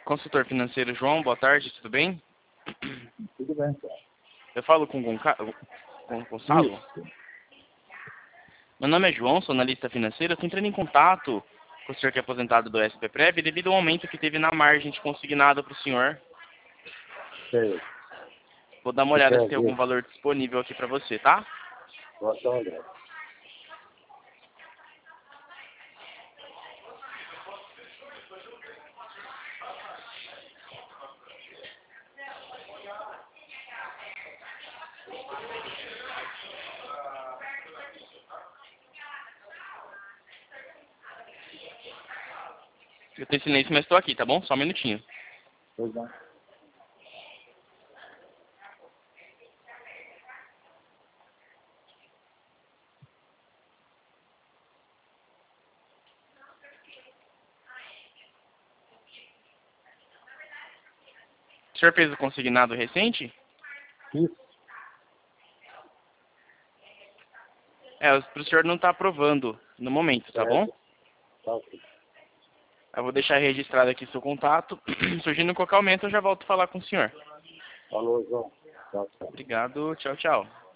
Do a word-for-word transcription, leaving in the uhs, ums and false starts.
Consultor financeiro João, boa tarde, tudo bem? Tudo bem, cara. Eu falo com o com Gonçalo? Isso. Meu nome é João, sou analista financeiro. Estou entrando em contato com o senhor que é aposentado do S P Prev devido ao aumento que teve na margem de consignado para o senhor. Sei. Vou dar uma Você olhada quer se tem algum ver? valor disponível aqui para você, tá? Boa tarde. Eu tenho silêncio, mas estou aqui, tá bom? Só um minutinho. Pois não. O senhor fez o consignado recente? Isso. É, para o senhor não está aprovando no momento, tá bom? Tá ok. Eu vou deixar registrado aqui seu contato. Surgindo qualquer aumento, eu já volto a falar com o senhor. Falou, João. Tchau, tchau. Obrigado, tchau, tchau.